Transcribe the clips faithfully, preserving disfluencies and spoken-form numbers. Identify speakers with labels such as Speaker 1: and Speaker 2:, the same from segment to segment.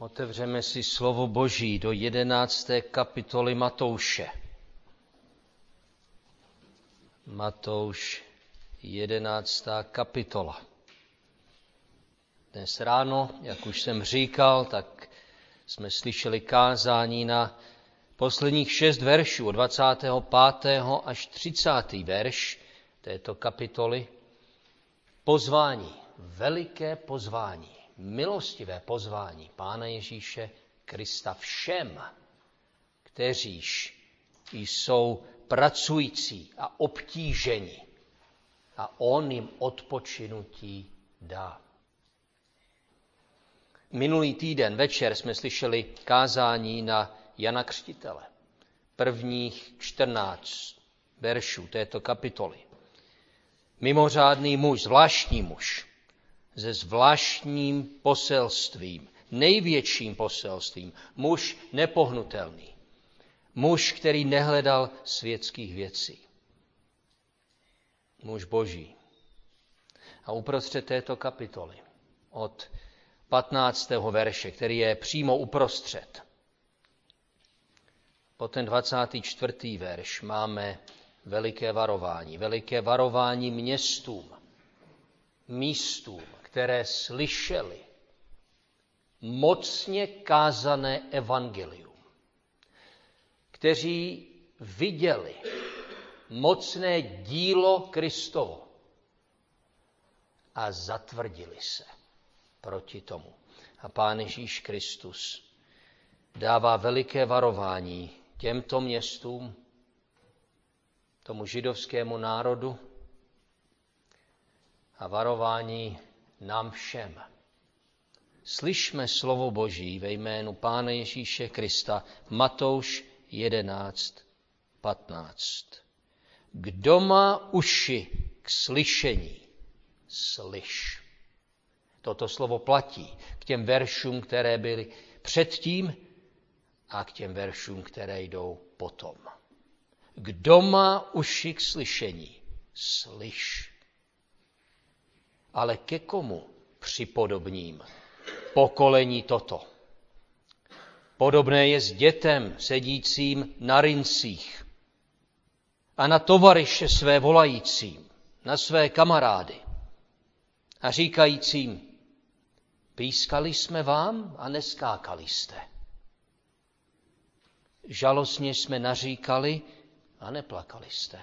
Speaker 1: Otevřeme si slovo Boží do jedenácté kapitoly Matouše. Matouš, jedenáctá kapitola. Dnes ráno, jak už jsem říkal, tak jsme slyšeli kázání na posledních šest veršů, od dvacátého pátého až třicátý verš této kapitoly. Pozvání, veliké pozvání, milostivé pozvání Pána Ježíše Krista všem, kteříž jsou pracující a obtíženi, a on jim odpočinutí dá. Minulý týden večer jsme slyšeli kázání na Jana Křtitele, prvních čtrnáct veršů této kapitoly. Mimořádný muž, zvláštní muž, se zvláštním poselstvím, největším poselstvím, muž nepohnutelný, muž, který nehledal světských věcí, muž Boží. A uprostřed této kapitoly, od patnáctého verše, který je přímo uprostřed, po ten dvacátý čtvrtý verš máme veliké varování. Veliké varování městům, místům, které slyšeli mocně kázané evangelium, kteří viděli mocné dílo Kristovo a zatvrdili se proti tomu. A Pán Ježíš Kristus dává veliké varování těmto městům, tomu židovskému národu a varování nám všem. Slyšme slovo Boží ve jménu Pána Ježíše Krista, Matouš jedenáct patnáct. Kdo má uši k slyšení, slyš. Toto slovo platí k těm veršům, které byly předtím, a k těm veršům, které jdou potom. Kdo má uši k slyšení, slyš. Ale ke komu připodobním pokolení toto? Podobné je s dětem sedícím na rincích a na tovaryše své volajícím, na své kamarády a říkajícím: pískali jsme vám a neskákali jste. Žalostně jsme naříkali a neplakali jste.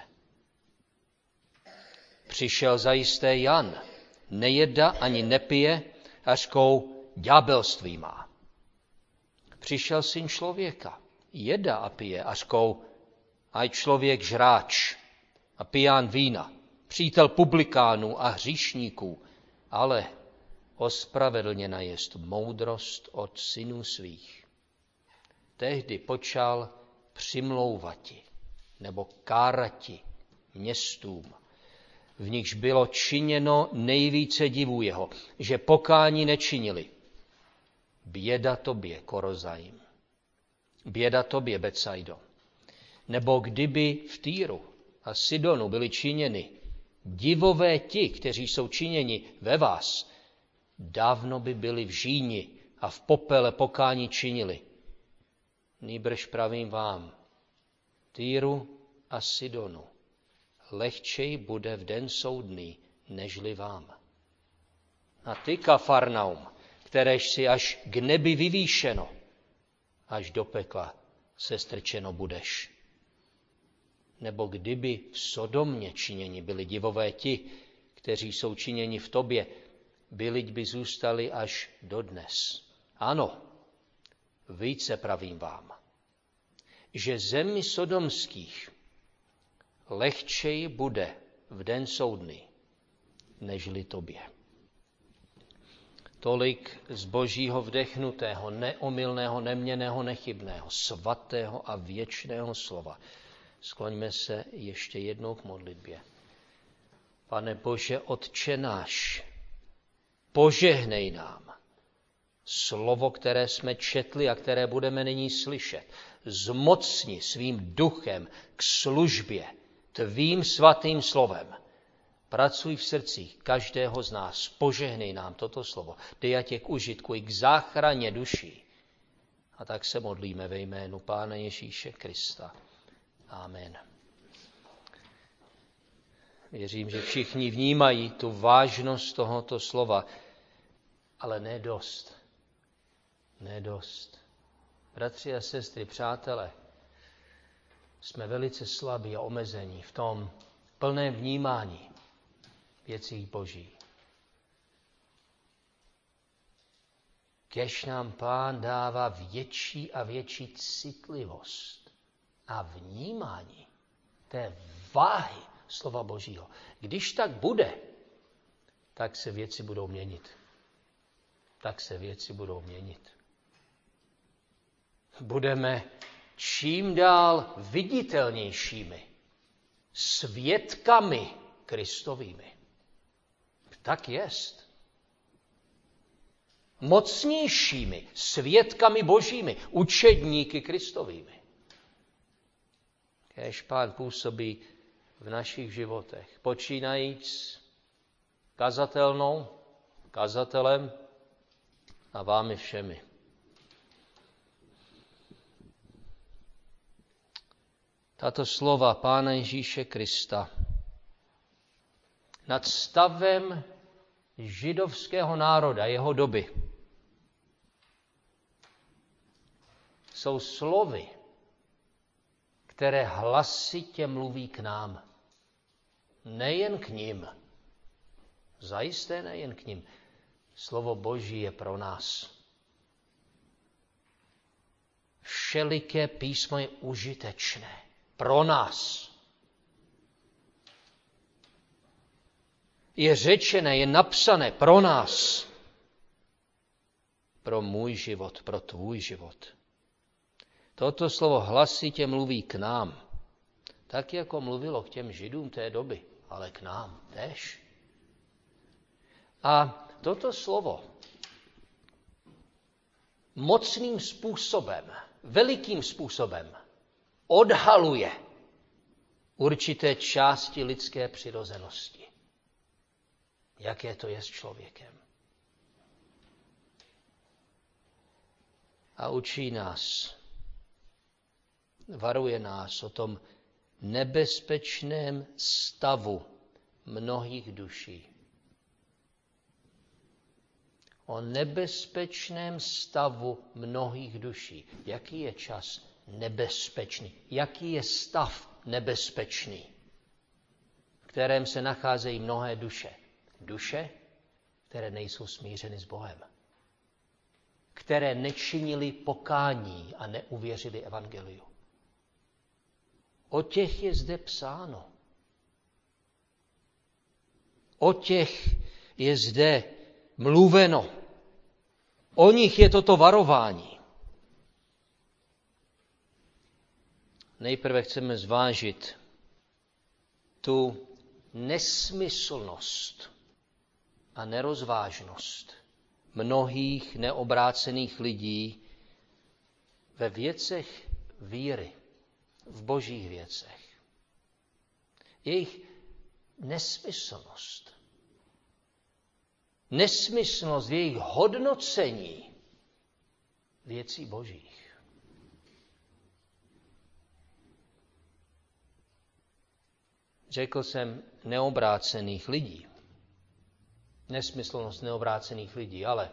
Speaker 1: Přišel zajisté Jan, nejedá ani nepije, a řkou: ďábelství má. Přišel Syn člověka, jedá a pije, a řkou: aj člověk žráč a piján vína, přítel publikánů a hříšníků, ale ospravedlněna jest moudrost od synů svých. Tehdy počal přimlouvati nebo kárati městům, v nichž bylo činěno nejvíce divů jeho, že pokání nečinili. Běda tobě, Korozajím, běda tobě, Becajdo, nebo kdyby v Týru a Sidonu byly činěny divové ti, kteří jsou činěni ve vás, dávno by byli v žíni a v popele pokání činili. Nýbrž pravím vám, Týru a Sidonu lehčej bude v den soudný, nežli vám. A ty, Kafarnaum, kteréž si až k nebi vyvýšeno, až do pekla se strčeno budeš. Nebo kdyby v Sodomě činěni byli divové ti, kteří jsou činěni v tobě, byliť by zůstali až dodnes. Ano, více pravím vám, že zemi sodomských lehčej bude v den soudný, nežli tobě. Tolik z Božího vdechnutého, neomylného, neměnného, nechybného, svatého a věčného slova. Skloňme se ještě jednou k modlitbě. Pane Bože, Otče náš, požehnej nám slovo, které jsme četli a které budeme nyní slyšet. Zmocni svým duchem k službě tvým svatým slovem. Pracuj v srdcích každého z nás, požehnej nám toto slovo. Dej ať je k užitku i k záchraně duší A tak se modlíme ve jménu Pána Ježíše Krista. Amen. Věřím, že všichni vnímají tu vážnost tohoto slova, ale ne dost. Ne dost. Bratři a sestry, přátelé, jsme velice slabí a omezení v tom plném vnímání věcí Boží. Kéž nám Pán dává větší a větší citlivost a vnímání té váhy slova Božího. Když tak bude, tak se věci budou měnit. Tak se věci budou měnit. Budeme čím dál viditelnějšími svědkami Kristovými. Tak jest. Mocnějšími svědkami Božími, učedníky Kristovými. Kéž Pán působí v našich životech, počínajíc kazatelnou, kazatelem a vámi všemi. Tato slova Pána Ježíše Krista nad stavem židovského národa, jeho doby, jsou slovy, které hlasitě mluví k nám. Nejen k nim. Zajisté nejen k nim. Slovo Boží je pro nás. Všeliké písmo je užitečné. Pro nás. Je řečené, je napsané pro nás. Pro můj život, pro tvůj život. Toto slovo hlasitě mluví k nám. Tak, jako mluvilo k těm Židům té doby, ale k nám též. A toto slovo mocným způsobem, velikým způsobem odhaluje určité části lidské přirozenosti. Jaké to je s člověkem. A učí nás, varuje nás o tom nebezpečném stavu mnohých duší. O nebezpečném stavu mnohých duší. Jaký je čas nebezpečný? Jaký je stav nebezpečný, v kterém se nacházejí mnohé duše? Duše, které nejsou smířeny s Bohem. Které nečinili pokání a neuvěřili evangeliu. O těch je zde psáno. O těch je zde mluveno. O nich je toto varování. Nejprve chceme zvážit tu nesmyslnost a nerozvážnost mnohých neobrácených lidí ve věcech víry, v božích věcech. Jejich nesmyslnost. Nesmyslnost v jejich hodnocení věcí božích. Řekl jsem neobrácených lidí. Nesmyslnost neobrácených lidí, ale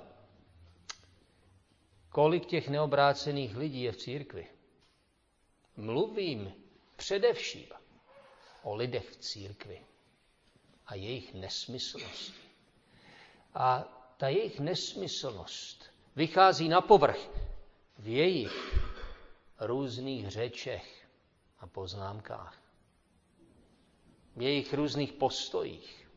Speaker 1: kolik těch neobrácených lidí je v církvi? Mluvím především o lidech v církvi a jejich nesmyslnosti. A ta jejich nesmyslnost vychází na povrch v jejich různých řečech a poznámkách. V jejich různých postojích.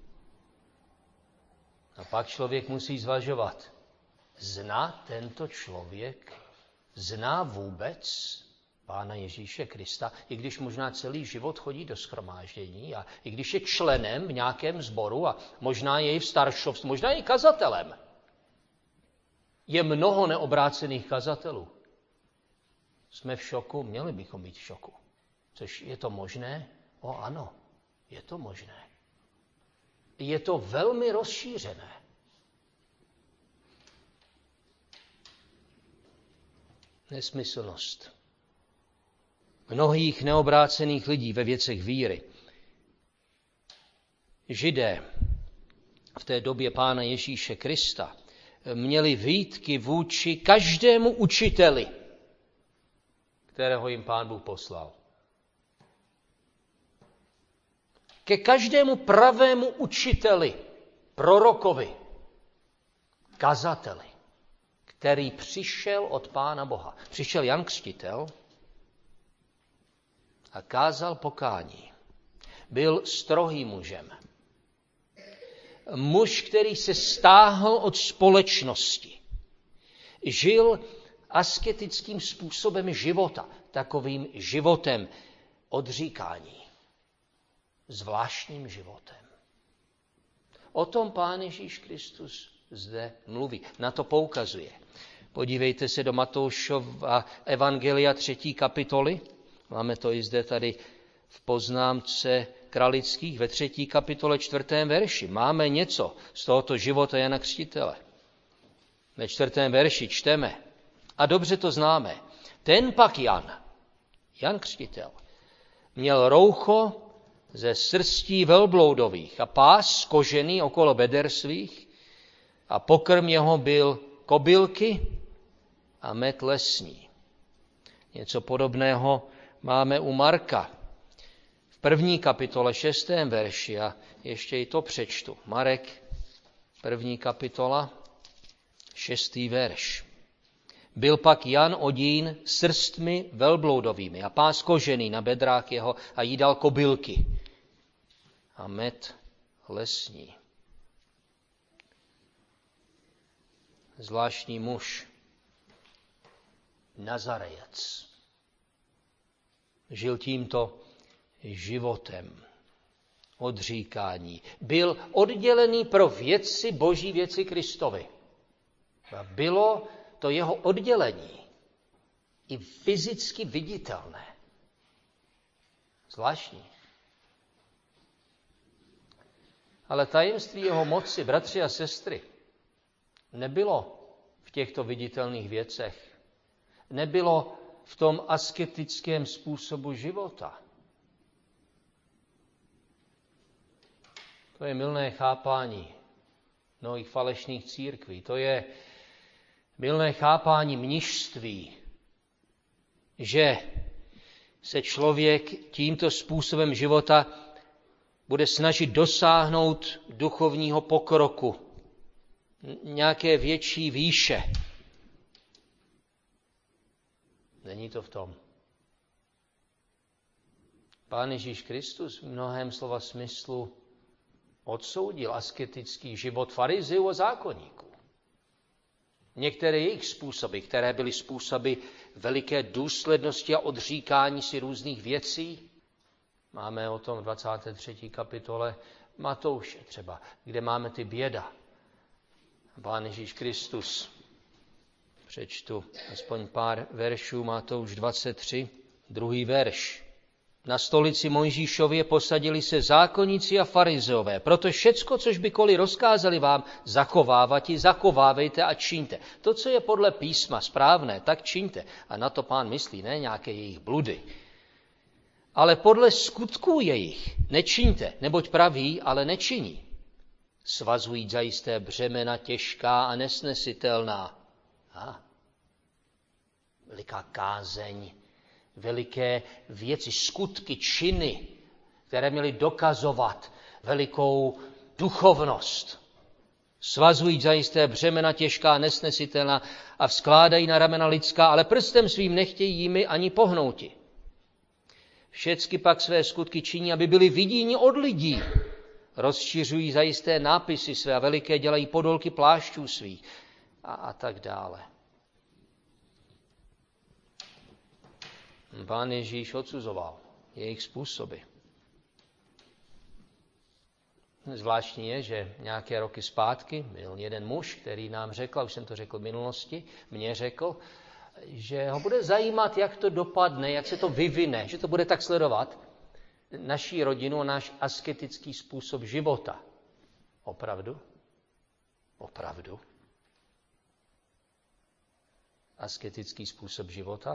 Speaker 1: A pak člověk musí zvažovat, zná tento člověk, zná vůbec Pána Ježíše Krista, i když možná celý život chodí do shromáždění a i když je členem v nějakém sboru a možná je i v staršovstvu, možná je i kazatelem. Je mnoho neobrácených kazatelů. Jsme v šoku, měli bychom být v šoku. Což je to možné? O ano, je to možné. Je to velmi rozšířené. nesmyslnost mnohých neobrácených lidí ve věcech víry. Židé v té době Pána Ježíše Krista měli výtky vůči každému učiteli, kterého jim Pán Bůh poslal. Ke každému pravému učiteli, prorokovi, kazateli, který přišel od Pána Boha. Přišel Jan Křtitel a kázal pokání. Byl strohým mužem. Muž, který se stáhl od společnosti. Žil asketickým způsobem života, takovým životem odříkání. Zvláštním životem. O tom Pán Ježíš Kristus zde mluví. Na to poukazuje. Podívejte se do Matoušova evangelia třetí kapitoly. Máme to i zde tady v poznámce Kralických ve třetí kapitole čtvrtém verši. Máme něco z tohoto života Jana Křtitele. Ve čtvrtém verši čteme. A dobře to známe. Ten pak Jan, Jan Křtitel, měl roucho ze srstí velbloudových a pás kožený okolo beder svých a pokrm jeho byl kobylky a med lesní. Něco podobného máme u Marka v první kapitole šestém verši a ještě i to přečtu. Marek, první kapitola, šestý verš. Byl pak Jan odín srstmi velbloudovými a pás kožený na bedrách jeho a jídal kobylky a med lesní. Zvláštní muž, Nazarejec, žil tímto životem odříkání. Byl oddělený pro věci Boží, věci Kristovy. A bylo to jeho oddělení i fyzicky viditelné. Zvláštní. Ale tajemství jeho moci, bratři a sestry, nebylo v těchto viditelných věcech. Nebylo v tom asketickém způsobu života. To je mylné chápání mnohých falešných církví. To je mylné chápání mnišství, že se člověk tímto způsobem života bude snažit dosáhnout duchovního pokroku, nějaké větší výše. Není to v tom. Pán Ježíš Kristus v mnohém slova smyslu odsoudil asketický život farizeů a zákonníků. Některé jejich způsoby, které byly způsoby veliké důslednosti a odříkání si různých věcí, máme o tom v dvacáté třetí kapitole Matouše třeba, kde máme ty běda. Pán Ježíš Kristus, přečtu aspoň pár veršů, Matouš dvacet tři, druhý verš. Na stolici Mojžíšově posadili se zákonníci a farizeové, proto všecko, což bykoliv rozkázali vám zachovávati, zachovávejte a čiňte. To, co je podle písma správné, tak čiňte. A na to Pán myslí, ne nějaké jejich bludy. Ale podle skutků jejich nečiňte, neboť praví, ale nečiní. Svazují zajisté břemena těžká a nesnesitelná. A veliká kázeň, veliké věci, skutky, činy, které měly dokazovat velikou duchovnost. Svazují zajisté břemena těžká, nesnesitelná a vzkládají na ramena lidská, ale prstem svým nechtějí jimi ani pohnouti. Všecky pak své skutky činí, aby byli viděni od lidí. Rozšiřují zajisté nápisy své a veliké dělají podolky plášťů svých a, a tak dále. Pán Ježíš odsuzoval jejich způsoby. Zvláštní je, že nějaké roky zpátky byl jeden muž, který nám řekl, a už jsem to řekl v minulosti, mně řekl, že ho bude zajímat, jak to dopadne, jak se to vyvine, že to bude tak sledovat naší rodinu a náš asketický způsob života. Opravdu? Opravdu? asketický způsob života?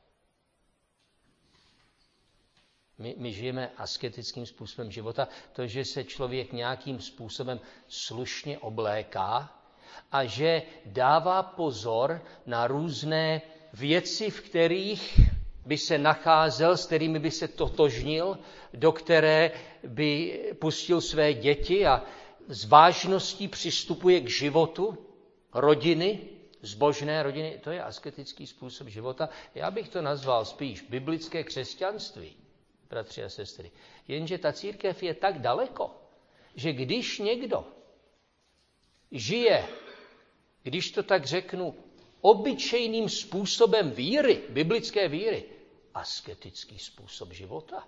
Speaker 1: My, my žijeme asketickým způsobem života, to, že se člověk nějakým způsobem slušně obléká a že dává pozor na různé věci, v kterých by se nacházel, s kterými by se totožnil, do které by pustil své děti a s vážností přistupuje k životu rodiny, zbožné rodiny. To je asketický způsob života. Já bych to nazval spíš biblické křesťanství, bratři a sestry. Jenže ta církev je tak daleko, že když někdo žije, když to tak řeknu, obyčejným způsobem víry, biblické víry, asketický způsob života.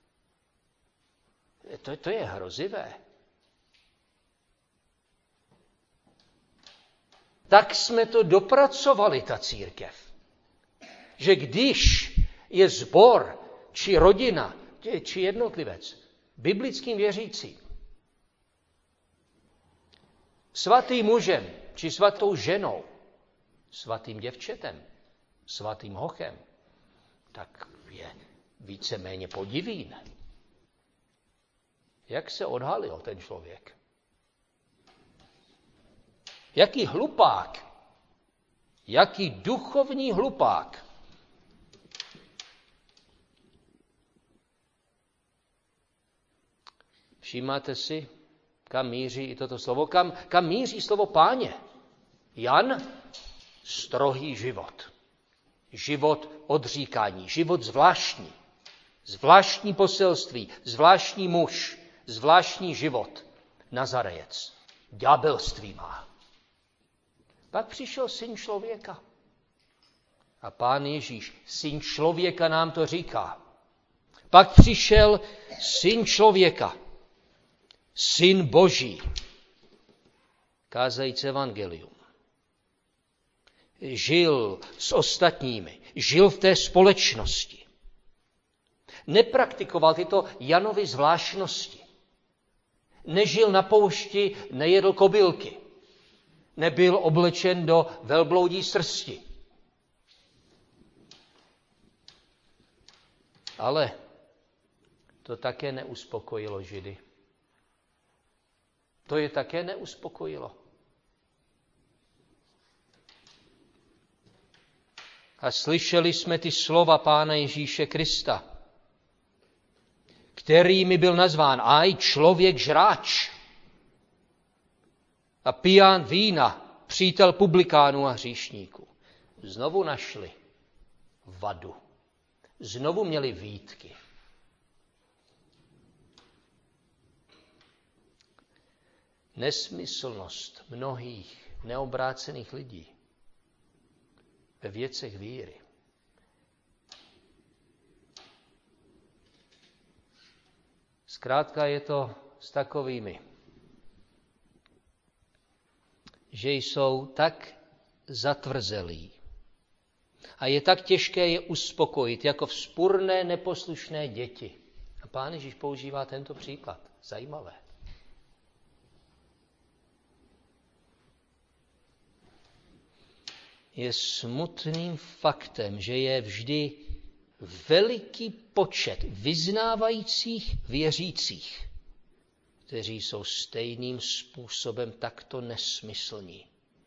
Speaker 1: To, to je hrozivé. Tak jsme to dopracovali, ta církev. Že když je sbor, či rodina, či jednotlivec, biblickým věřícím, svatým mužem, či svatou ženou, svatým děvčetem, svatým hochem, tak je víceméně podivín. Jak se odhalil ten člověk? Jaký hlupák, jaký duchovní hlupák. Všímáte si, kam míří i toto slovo? Kam, kam míří slovo Páně? Jan, strohý život. Život odříkání, život zvláštní. Zvláštní poselství, zvláštní muž, zvláštní život. Nazarejec. Ďábelství má. Pak přišel syn člověka. A Pán Ježíš, syn člověka, nám to říká. Pak přišel syn člověka, syn Boží, kázajíc evangelium. Žil s ostatními, žil v té společnosti. Nepraktikoval tyto Janovy zvláštnosti. Nežil na poušti, nejedl kobylky. Nebyl oblečen do velbloudí srsti. Ale to také neuspokojilo Židy. To je také neuspokojilo. A slyšeli jsme ty slova Pána Ježíše Krista, kterými byl nazván aj člověk žráč a piján vína, přítel publikánů a hříšníků. Znovu našli vadu. Znovu měli výtky. Nesmyslnost mnohých neobrácených lidí ve věcech víry. Zkrátka je to s takovými, že jsou tak zatvrzelí a je tak těžké je uspokojit jako vzpurné neposlušné děti. A Pán Ježíš používá tento příklad. Zajímavé. Je smutným faktem, že je vždy veliký počet vyznávajících věřících, kteří jsou stejným způsobem takto nesmyslní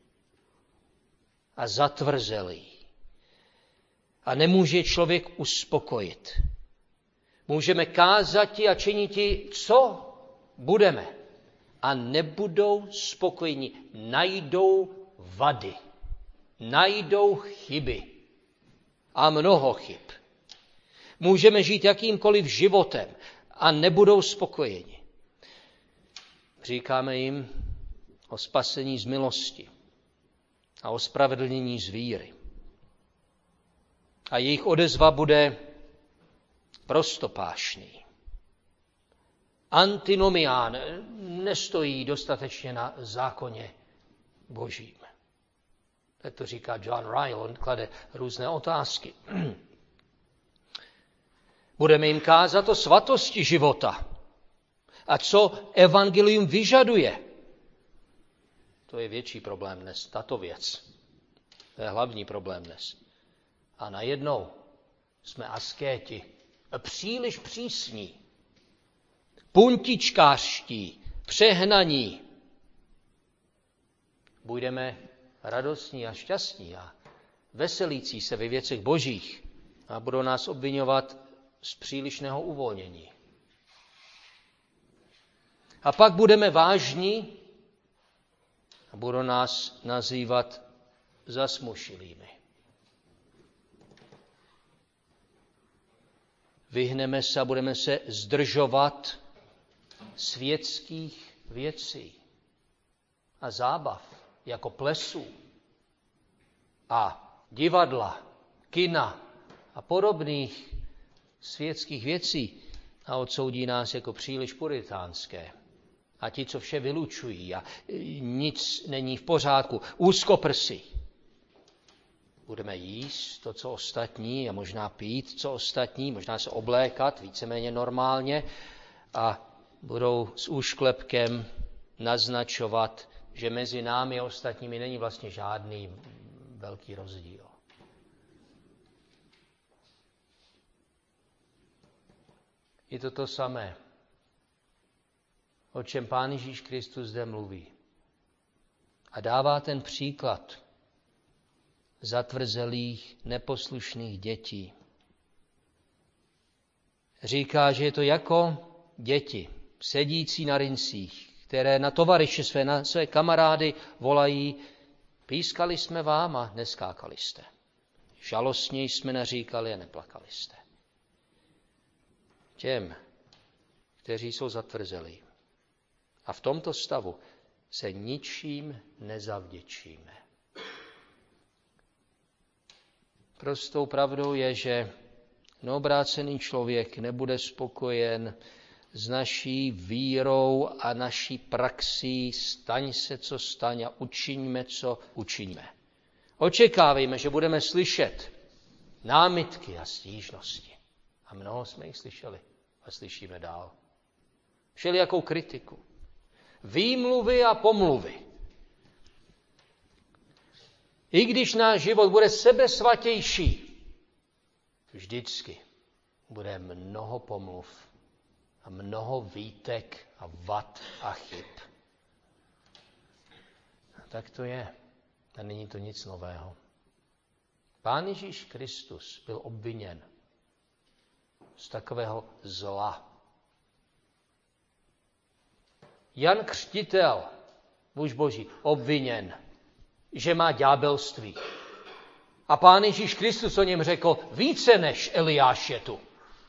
Speaker 1: a zatvrzelí. A nemůže člověk uspokojit. Můžeme kázati a činiti, co budeme. A nebudou spokojeni. Najdou vady. Najdou chyby. A mnoho chyb. Můžeme žít jakýmkoliv životem a nebudou spokojeni. Říkáme jim o spasení z milosti a o spravedlnění z víry. A jejich odezva bude prostopášný. Antinomián, nestojí dostatečně na zákoně Božím. Tak to říká John Ryle, on klade různé otázky. Budeme jim kázat o svatosti života. A co evangelium vyžaduje? To je větší problém dnes, tato věc. To je hlavní problém dnes. A najednou jsme askéti, příliš přísní, puntičkářští, přehnaní. Budeme radostní a šťastní a veselící se ve věcech božích a budou nás obvinovat z přílišného uvolnění. A pak budeme vážní a budou nás nazývat zasmušilými. Vyhneme se a budeme se zdržovat světských věcí a zábav, jako plesů a divadla, kina a podobných světských věcí a odsoudí nás jako příliš puritánské. A ti, co vše vylučují a nic není v pořádku, úzkoprsí. Budeme jíst to, co ostatní, a možná pít, co ostatní, možná se oblékat víceméně normálně a budou s úšklepkem naznačovat, že mezi námi a ostatními není vlastně žádný velký rozdíl. Je to to samé, o čem Pán Ježíš Kristus zde mluví. A dává ten příklad zatvrzelých, neposlušných dětí. Říká, že je to jako děti, sedící na rincích, které na tovaryše své, na své kamarády volají: pískali jsme vám a neskákali jste. Žalostně jsme naříkali a neplakali jste. Těm, kteří jsou zatvrzelí. A v tomto stavu se ničím nezavděčíme. Prostou pravdou je, že neobrácený člověk nebude spokojen s naší vírou a naší praxí staň se, co staň a učiňme, co učiňme. Očekávejme, že budeme slyšet námitky a stížnosti. A mnoho jsme jich slyšeli a slyšíme dál. Všelijakou kritiku. Výmluvy a pomluvy. I když náš život bude sebesvatější, vždycky bude mnoho pomluv a mnoho výtek a vad a chyb. A tak to je. A není to nic nového. Pán Ježíš Kristus byl obviněn z takového zla. Jan Křtitel, muž Boží, obviněn, že má ďábelství. A Pán Ježíš Kristus o něm řekl: více než Eliáš je tu.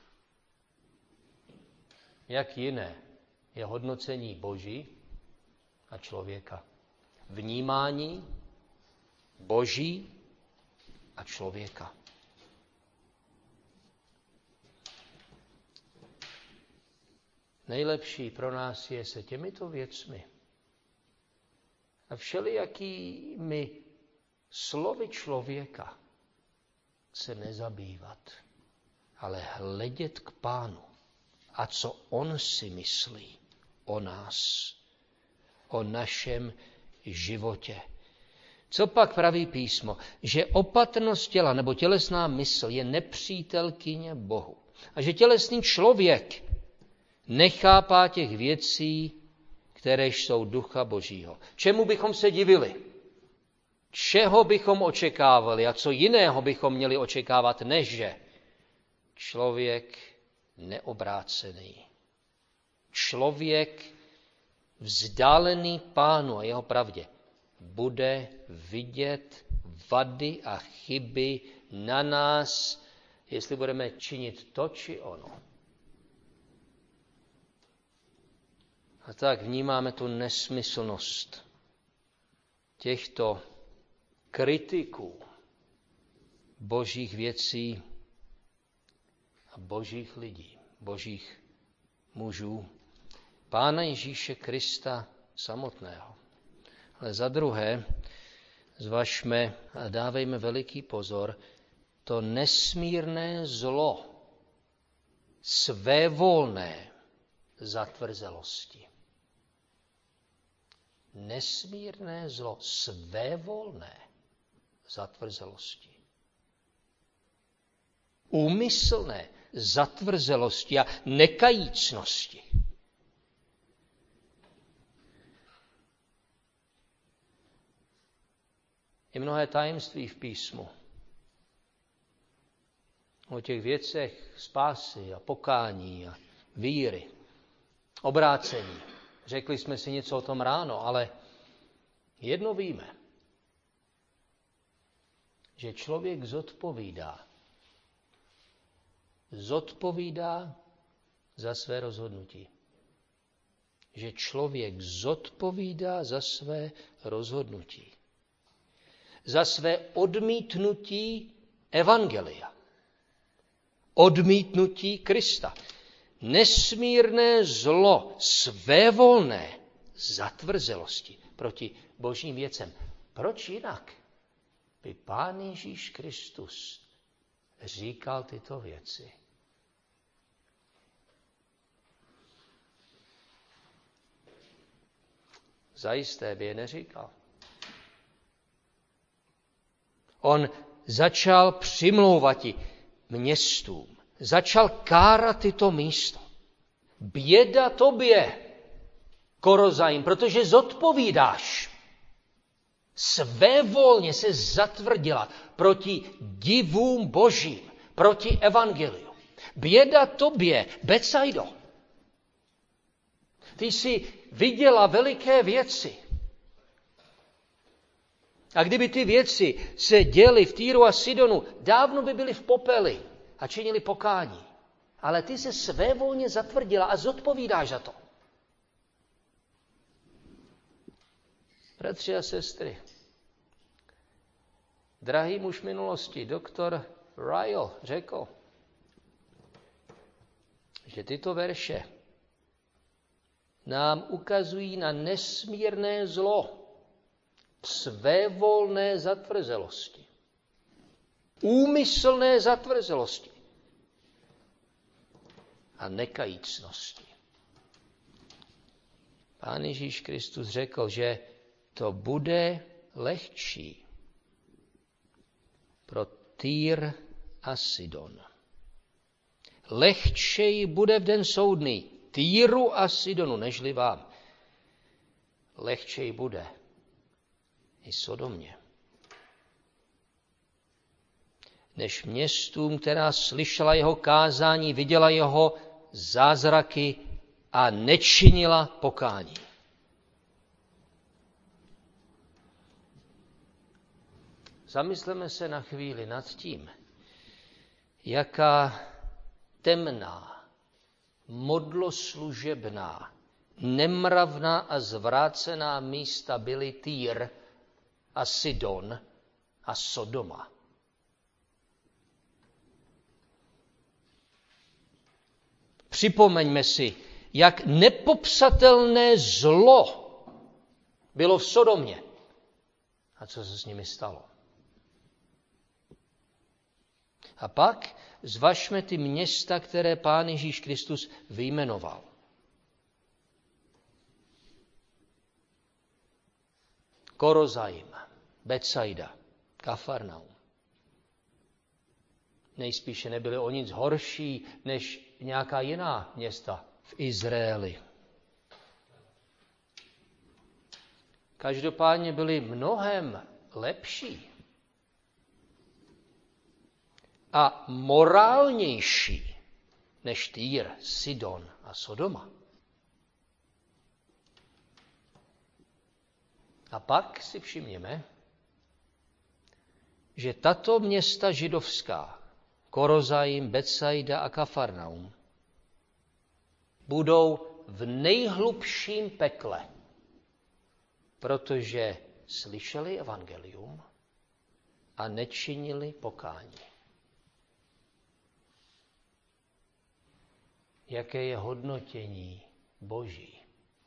Speaker 1: Jak jiné je hodnocení Boží a člověka? Vnímání Boží a člověka. Nejlepší pro nás je se těmito věcmi a všelijakými slovy člověka se nezabývat, ale hledět k Pánu. A co on si myslí o nás, o našem životě. Co pak praví písmo? Že opatrnost těla nebo tělesná mysl je nepřítelkyně Bohu. A že tělesný člověk nechápá těch věcí, které jsou ducha Božího. Čemu bychom se divili? Čeho bychom očekávali a co jiného bychom měli očekávat, než že člověk neobrácený, člověk vzdálený Pánu a jeho pravdě bude vidět vady a chyby na nás, jestli budeme činit to či ono. A tak vnímáme tu nesmyslnost těchto kritiků božích věcí a božích lidí, božích mužů, Pána Ježíše Krista samotného. Ale za druhé, zvažme a dávejme veliký pozor, to nesmírné zlo svévolné zatvrzelosti. Nesmírné zlo svévolné zatvrzelosti. Úmyslné zatvrzelosti a nekajícnosti. Je mnohé tajemství v písmu o těch věcech spásy a pokání a víry, obrácení. Řekli jsme si něco o tom ráno, ale jedno víme, že člověk zodpovídá. Zodpovídá za své rozhodnutí. Že člověk zodpovídá za své rozhodnutí. Za své odmítnutí evangelia. Odmítnutí Krista. Nesmírné zlo, svévolné zatvrzelosti proti božím věcem. Proč jinak by Pán Ježíš Kristus říkal tyto věci? Zajisté by je neříkal. On začal přimlouvati městům. Začal kárat tyto místo. Běda tobě, Korozajím, protože zodpovídáš. Svévolně se zatvrdila proti divům božím, proti evangeliu. Běda tobě, Betsaido. Ty jsi viděla veliké věci. A kdyby ty věci se děly v Týru a Sidonu, dávno by byly v popeli a činili pokání. Ale ty se svévolně zatvrdila a zodpovídáš za to. Bratři a sestry, drahý muž minulosti, doktor Ryle řekl, že tyto verše nám ukazují na nesmírné zlo, svévolné zatvrzelosti, úmyslné zatvrzelosti a nekajícnosti. Pán Ježíš Kristus řekl, že to bude lehčí pro Týr a Sidon. Lehčej bude v den soudný Týru a Sidonu, nežli vám. Lehčej bude i Sodomě. Než městům, která slyšela jeho kázání, viděla jeho zázraky a nečinila pokání. Zamysleme se na chvíli nad tím, jaká temná, modloslužebná, nemravná a zvrácená místa byly Týr a Sidon a Sodoma. Připomeňme si, jak nepopsatelné zlo bylo v Sodomě a co se s nimi stalo. A pak zvažme ty města, které Pán Ježíš Kristus vyjmenoval. Korozajím, Betsaida, Kafarnaum. Nejspíše nebyly o nic horší než nějaká jiná města v Izraeli. Každopádně byly mnohem lepší a morálnější než Týr, Sidon a Sodoma. A pak si všimněme, že tato města židovská, Korozajím, Betsaida a Kafarnaum, budou v nejhlubším pekle, protože slyšeli evangelium a nečinili pokání. Jaké je hodnotění Boží?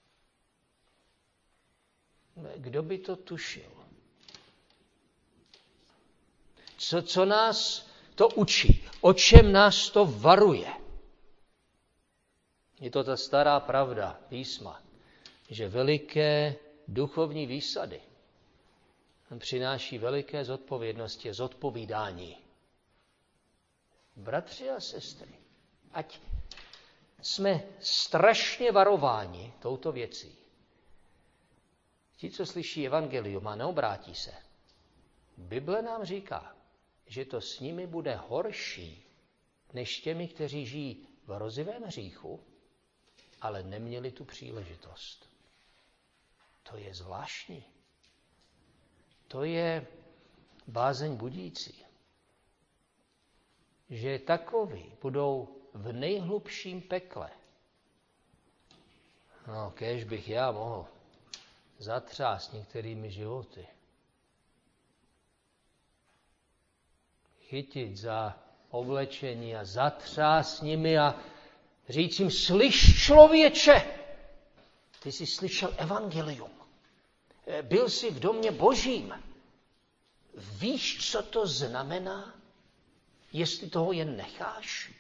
Speaker 1: Kdo by to tušil? Co, co nás to učí? O čem nás to varuje? Je to ta stará pravda písma, že veliké duchovní výsady přináší veliké zodpovědnosti a zodpovídání. Bratři a sestry, ať jsme strašně varováni touto věcí. Ti, co slyší evangelium a neobrátí se, Bible nám říká, že to s nimi bude horší, než těmi, kteří žijí v hrozivém hříchu, ale neměli tu příležitost. To je zvláštní. To je bázeň budící. Že takoví budou v nejhlubším pekle. No, kéž bych já mohl zatřást některými životy. Chytit za oblečení a zatřást nimi a říct jim, slyš člověče, ty jsi slyšel evangelium. Byl jsi v domě Božím. Víš, co to znamená, jestli toho jen necháš?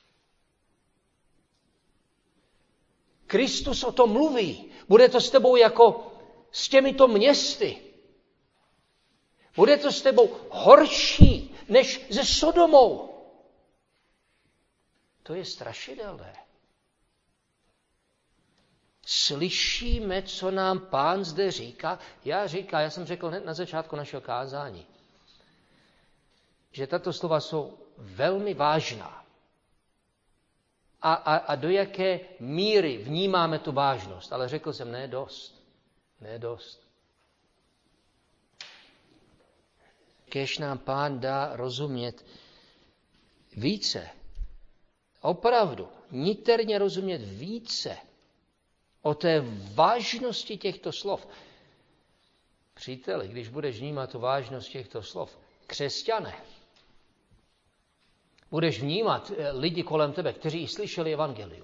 Speaker 1: Kristus o tom mluví. Bude to s tebou jako s těmito městy. Bude to s tebou horší než se Sodomou. To je strašidelné. Slyšíme, co nám Pán zde říká. Já říkám, já jsem řekl hned na začátku našeho kázání, že tato slova jsou velmi vážná. A, a, a do jaké míry vnímáme tu vážnost. Ale řekl jsem, ne dost. Ne dost. Kéž nám Pán dá rozumět více. Opravdu, niterně rozumět více o té vážnosti těchto slov. Příteli, když budeš vnímat tu vážnost těchto slov, křesťané, budeš vnímat lidi kolem tebe, kteří slyšeli evangelium,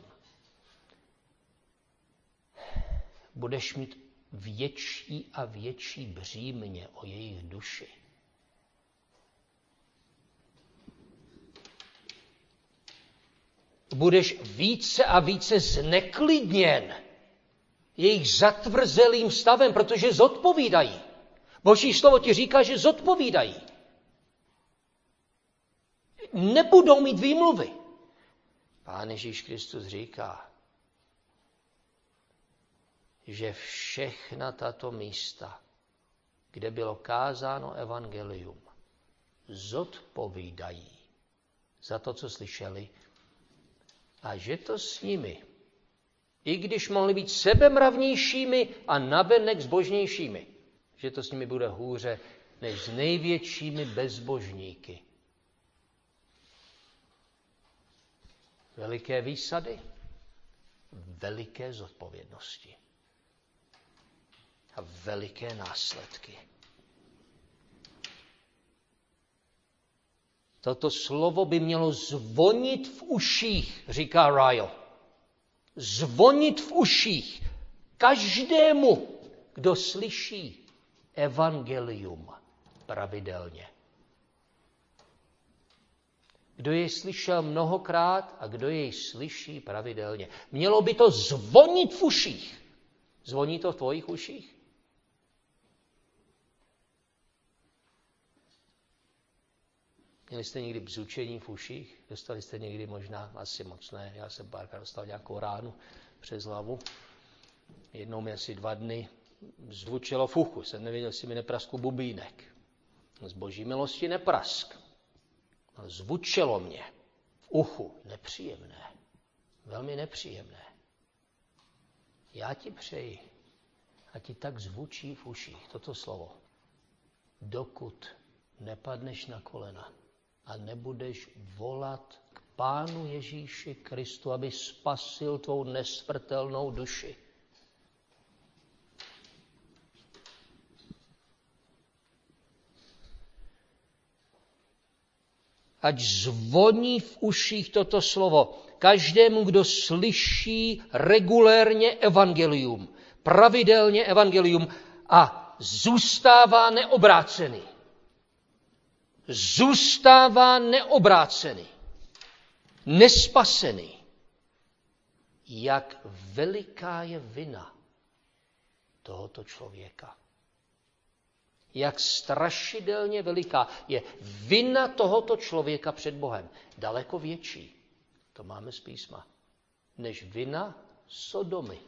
Speaker 1: budeš mít větší a větší břímě o jejich duši. Budeš více a více zneklidněn jejich zatvrzelým stavem, protože zodpovídají. Boží slovo ti říká, že zodpovídají. Nebudou mít výmluvy. Pán Ježíš Kristus říká, že všechna tato místa, kde bylo kázáno evangelium, zodpovídají za to, co slyšeli, a že to s nimi, i když mohli být sebemravnějšími a navenek zbožnějšími, že to s nimi bude hůře než s největšími bezbožníky. Veliké výsady, veliké zodpovědnosti a veliké následky. Toto slovo by mělo zvonit v uších, říká Ryle. Zvonit v uších každému, kdo slyší evangelium pravidelně. Kdo jej slyšel mnohokrát a kdo jej slyší pravidelně. Mělo by to zvonit v uších. Zvoní to v tvojich uších? Měli jste někdy bzučení v uších? Dostali jste někdy možná, asi moc ne, já jsem párkrát dostal nějakou ránu přes hlavu. Jednou mi asi dva dny zvučelo v uchu, jsem nevěděl, jestli mi neprasku bubínek. Z boží milosti neprask. Zvučelo mě v uchu, nepříjemné, velmi nepříjemné. Já ti přeji, a ti tak zvučí v uších toto slovo, dokud nepadneš na kolena a nebudeš volat k Pánu Ježíši Kristu, aby spasil tvou nesmrtelnou duši. Ať zvoní v uších toto slovo každému, kdo slyší regulérně evangelium, pravidelně evangelium a zůstává neobrácený. Zůstává neobrácený, nespasený. Jak veliká je vina tohoto člověka. jak strašidelně veliká je vina tohoto člověka před Bohem. Daleko větší, to máme z písma, než vina Sodomy.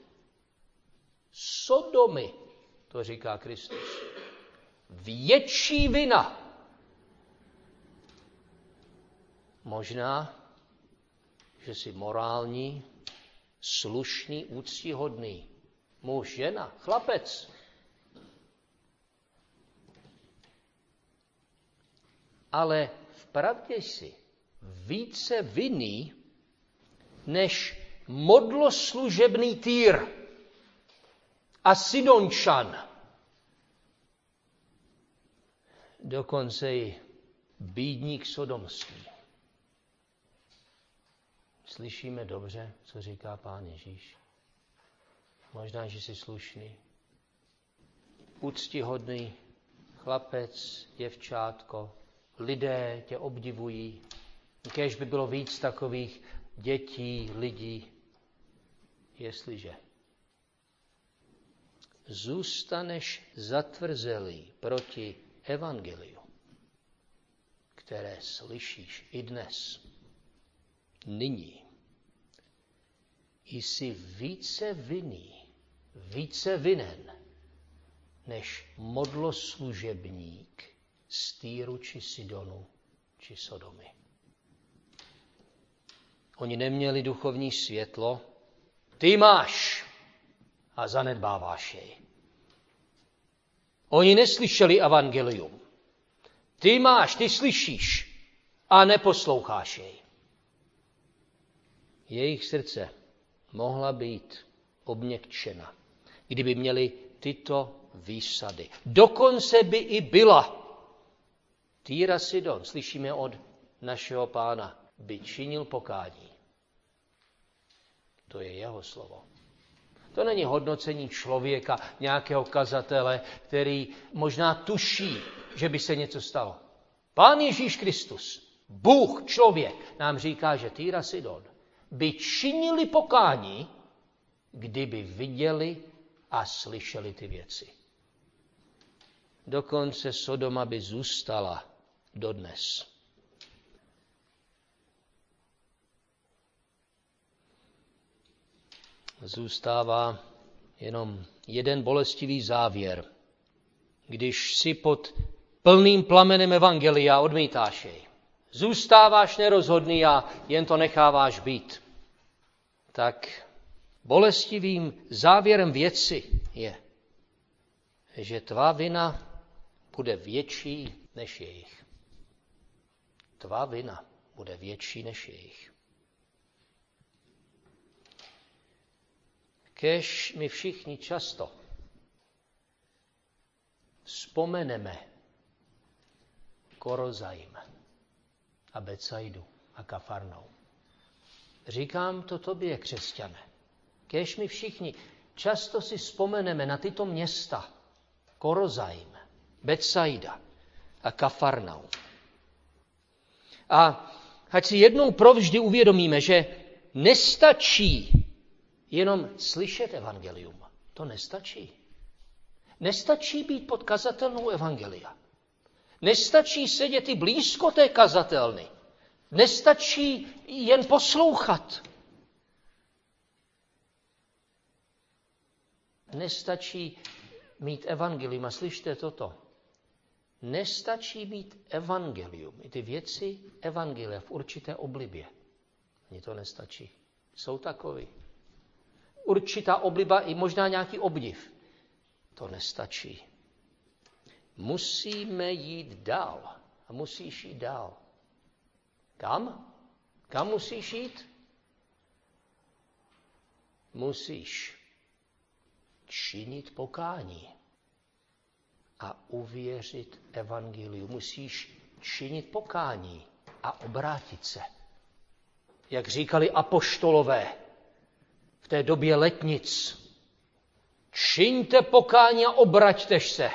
Speaker 1: Sodomy, to říká Kristus. Větší vina. Možná, že jsi morální, slušný, úctyhodný muž, žena, chlapec. Ale vpravdě jsi více vinný než modloslužebný Týr a Sidončan. Dokonce i bídník sodomský. Slyšíme dobře, co říká Pán Ježíš. Možná, že jsi slušný, úctyhodný chlapec, děvčátko, lidé tě obdivují. Kéž by bylo víc takových dětí, lidí, jestliže zůstaneš zatvrzelý proti evangeliu, které slyšíš i dnes, nyní, jsi více vinný, více vinen, než modloslužebník z Týru či Sidonu či Sodomy. Oni neměli duchovní světlo, ty máš a zanedbáváš jej. Oni neslyšeli evangelium. Ty máš, ty slyšíš a neposloucháš jej. Jejich srdce mohla být obměkčena, kdyby měli tyto výsady. Dokonce by i byla. Týr a Sidon, slyšíme od našeho Pána, by činil pokání. To je jeho slovo. To není hodnocení člověka, nějakého kazatele, který možná tuší, že by se něco stalo. Pán Ježíš Kristus, Bůh, člověk, nám říká, že Týr a Sidon by činili pokání, kdyby viděli a slyšeli ty věci. Dokonce Sodoma by zůstala dodnes. Zůstává jenom jeden bolestivý závěr. Když si pod plným plamenem evangelia odmítáš jej, zůstáváš nerozhodný a jen to necháváš být, tak bolestivým závěrem věci je, že tvá vina bude větší než jejich. Tvá vina bude větší než jejich. Kéž my všichni často vzpomeneme Korozajím a Becajdu a Kafarnou. Říkám to tobě, křesťane. Kéž my všichni často si vzpomeneme na tyto města Korozajím, Becajda a Kafarnou. A ať si jednou provždy uvědomíme, že nestačí jenom slyšet evangelium. To nestačí. Nestačí být pod kazatelnou evangelia. Nestačí sedět i blízko té kazatelny. Nestačí jen poslouchat. Nestačí mít evangelium. A slyšte toto. Nestačí mít evangelium. I ty věci evangelia v určité oblibě. Ani to nestačí. Jsou takový. Určitá obliba i možná nějaký obdiv. To nestačí. Musíme jít dál. A musíš jít dál. Kam? Kam musíš jít? Musíš činit pokání a uvěřit evangeliu. Musíš činit pokání a obrátit se. Jak říkali apoštolové v té době letnic. Čiňte pokání a obraťte se.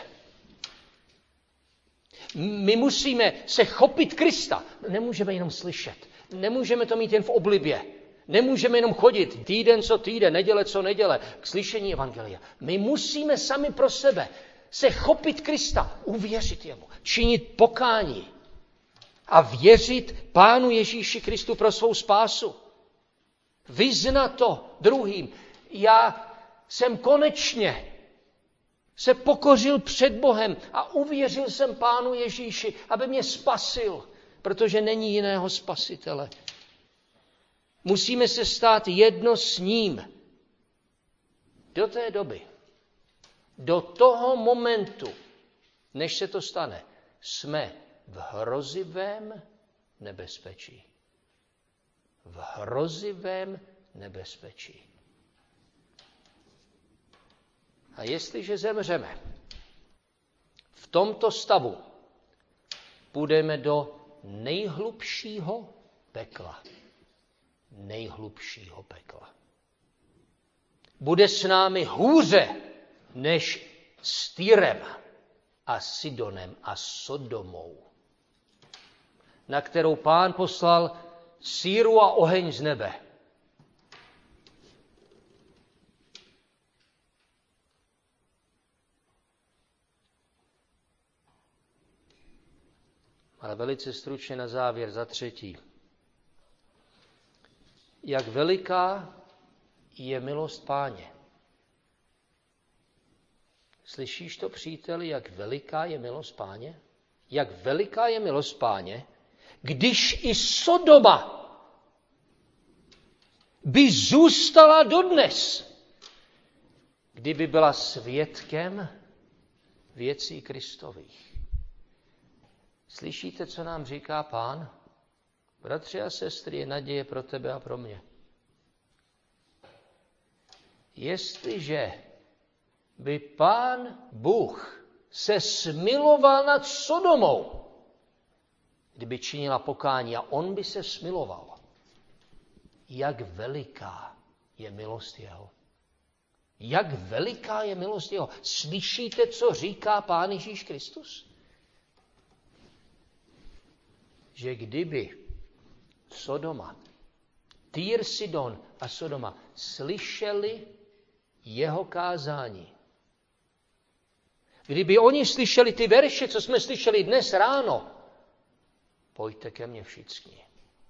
Speaker 1: My musíme se chopit Krista. Nemůžeme jenom slyšet. Nemůžeme to mít jen v oblibě. Nemůžeme jenom chodit týden co týden, neděle co neděle k slyšení evangelia. My musíme sami pro sebe se chopit Krista, uvěřit jemu, činit pokání a věřit Pánu Ježíši Kristu pro svou spásu. Vyznat to druhým. Já jsem konečně se pokořil před Bohem a uvěřil jsem Pánu Ježíši, aby mě spasil, protože není jiného spasitele. Musíme se stát jedno s ním. Do té doby, do toho momentu, než se to stane, jsme v hrozivém nebezpečí. V hrozivém nebezpečí. A jestliže zemřeme v tomto stavu, půjdeme do nejhlubšího pekla. Nejhlubšího pekla. Bude s námi hůře než s Tyrem a Sidonem a Sodomou, na kterou Pán poslal síru a oheň z nebe. Ale velice stručně na závěr, za třetí. Jak veliká je milost Páně. Slyšíš to, příteli, jak veliká je milost Páně? Jak veliká je milost Páně, když i Sodoma by zůstala dodnes, kdyby byla svědkem věcí Kristových. Slyšíte, co nám říká Pán? Bratři a sestry, je naděje pro tebe a pro mě. Jestliže by Pán Bůh se smiloval nad Sodomou, kdyby činila pokání a on by se smiloval, jak veliká je milost jeho. Jak veliká je milost jeho. Slyšíte, co říká Pán Ježíš Kristus? Že kdyby Sodoma, Týr, Sidon a Sodoma slyšeli jeho kázání, kdyby oni slyšeli ty verše, co jsme slyšeli dnes ráno, pojďte ke mně všichni.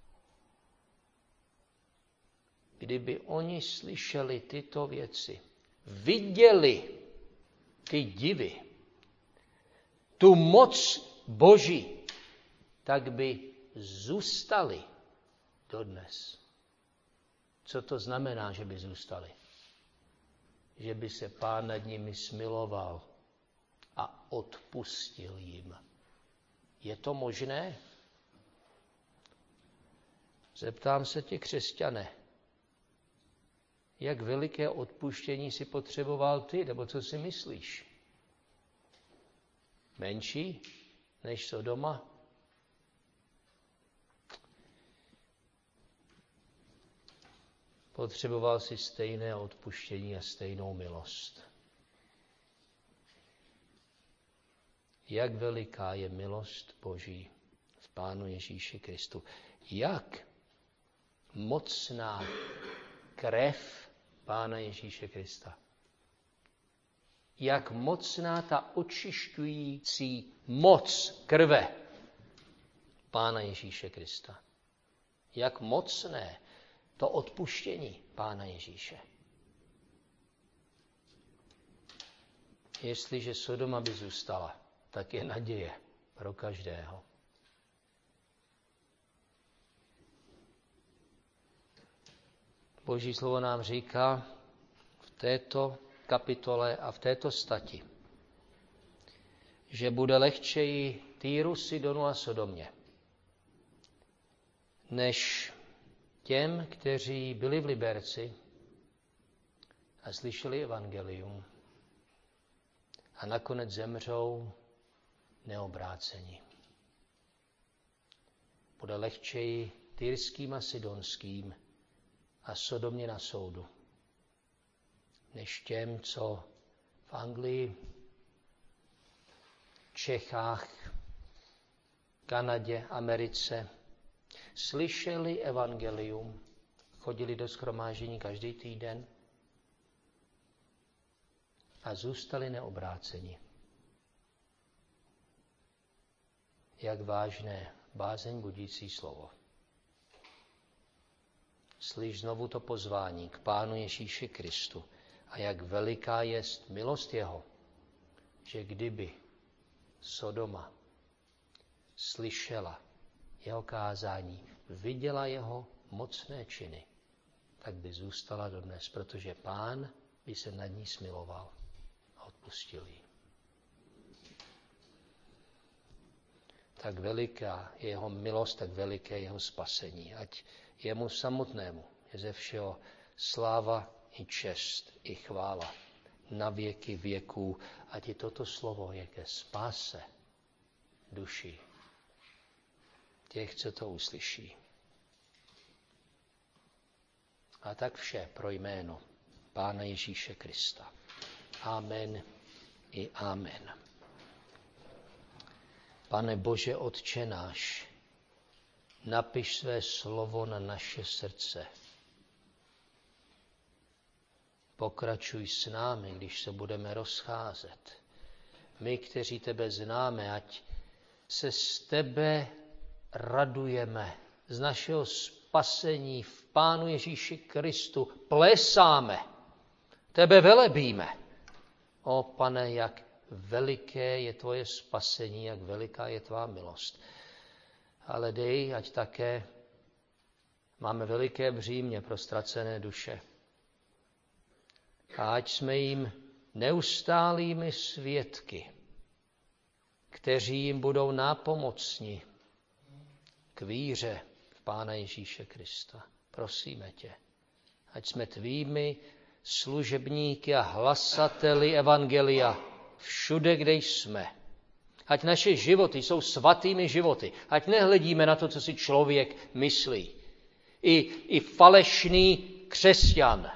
Speaker 1: Kdyby oni slyšeli tyto věci, viděli ty divy, tu moc Boží, tak by zůstali dodnes. Co to znamená, že by zůstali? Že by se Pán nad nimi smiloval a odpustil jim. Je to možné? Zeptám se tě, křesťane, jak veliké odpuštění si potřeboval ty, nebo co si myslíš? Menší než Sodoma? Potřeboval si stejné odpuštění a stejnou milost. Jak veliká je milost Boží v Pánu Ježíši Kristu. Jak mocná krev Pána Ježíše Krista. Jak mocná ta očišťující moc krve Pána Ježíše Krista. Jak mocné to odpuštění Pána Ježíše. Jestliže Sodoma by zůstala, tak je naděje pro každého. Boží slovo nám říká v této kapitole a v této stati, že bude lehčeji Týru, Sidonu a Sodomě, než těm, kteří byli v Liberci a slyšeli evangelium a nakonec zemřou neobrácení. Bude lehčeji Tyrským a Sidonským a Sodomě na soudu, než těm, co v Anglii, Čechách, Kanadě, Americe slyšeli evangelium, chodili do shromáždění každý týden a zůstali neobráceni. jak vážné bázeň budící slovo. Slyš znovu to pozvání k Pánu Ježíši Kristu a jak veliká je milost jeho, že kdyby Sodoma slyšela jeho kázání, viděla jeho mocné činy, tak by zůstala dodnes, protože Pán by se nad ní smiloval a odpustil jí. Tak veliká je jeho milost, tak veliké jeho spasení. Ať jemu samotnému je ze všeho sláva i čest i chvála na věky věků. Ať i toto slovo je ke spáse duší těch, co to uslyší. A tak vše pro jméno Pána Ježíše Krista. Amen i amen. Pane Bože Otče náš, napiš své slovo na naše srdce. Pokračuj s námi, když se budeme rozcházet. My, kteří tebe známe, ať se z tebe radujeme, z našeho spasení v Pánu Ježíši Kristu, plésáme, tebe velebíme. O Pane, jak veliké je tvoje spasení, jak veliká je tvá milost. Ale dej, ať také máme veliké břímě pro ztracené duše. A ať jsme jim neustálými svědky, kteří jim budou nápomocni k víře v Pána Ježíše Krista. Prosíme tě, ať jsme tvými služebníky a hlasateli evangelia všude, kde jsme. Ať naše životy jsou svatými životy. Ať nehledíme na to, co si člověk myslí. I, i falešný křesťan.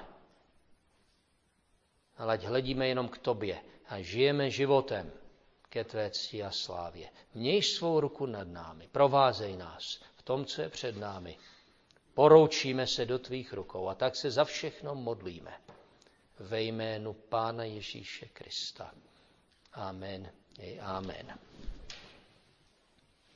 Speaker 1: Ale ať hledíme jenom k tobě a žijeme životem ke tvé cti a slávě. Měj svou ruku nad námi, provázej nás v tom, co je před námi. Poroučíme se do tvých rukou a tak se za všechno modlíme. Ve jménu Pána Ježíše Krista. Amen. Amen.